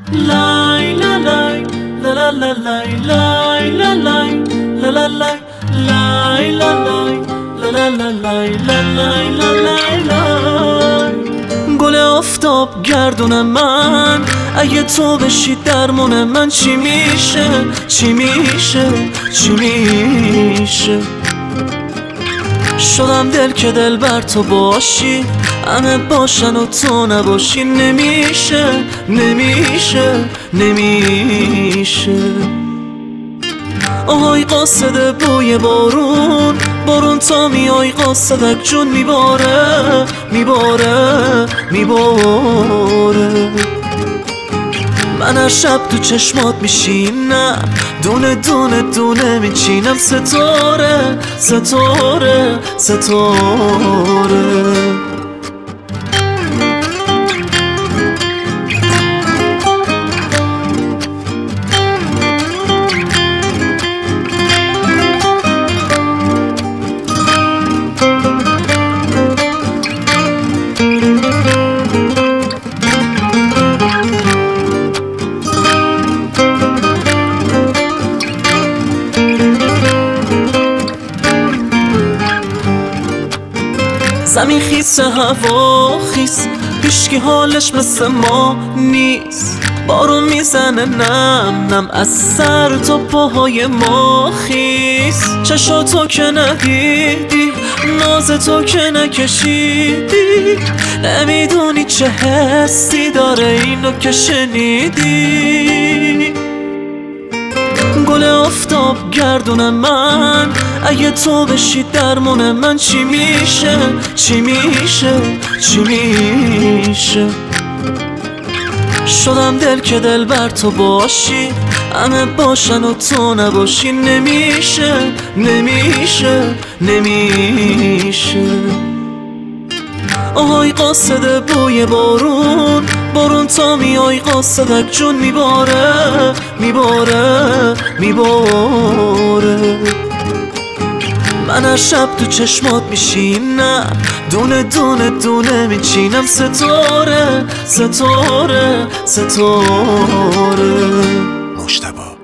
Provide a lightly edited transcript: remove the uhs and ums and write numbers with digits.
Lay la lay, la la la lay, lay la lay, la la lay, lay la lay, la la la lay, la lay la lay lay. گل آفتاب گردون من، اگه تو بشی درمون من چی میشه؟ چی میشه؟ چی میشه؟ شدم دل که دل بر تو باشی، همه باشن و تو نباشی. نمیشه، نمیشه، نمیشه. آهای قاصد بوی بارون، بارون تا میای قاصدک جون میباره، میباره، میباره. من هر شب تو چشمات میشینم، دونه دونه دونه میچینم. ستاره، ستاره، ستاره. زمین خیس هوا خیس، هیچکی حالش مثل ما نیست. بارون میزنه نم نم از سر تا پاهای ما خیس. چشاتو که ندیدی، ناز تو که نکشیدی، نمیدونی چه حسی داره اینو که شنیدی. گل آفتاب گردون من، اگه تو بشی درمون من چی میشه؟ چی میشه؟ چی میشه؟ شدم دل که دل بر تو باشی، همه باشن و تو نباشی. نمیشه، نمیشه، نمیشه. آهای قاصد بوی بارون، بارون تا میای قاصدک جون میباره، میباره، میباره. من هر شب تو چشمات میشینم، دونه دونه دونه میچینم. ستاره، ستاره، ستاره. مجتبی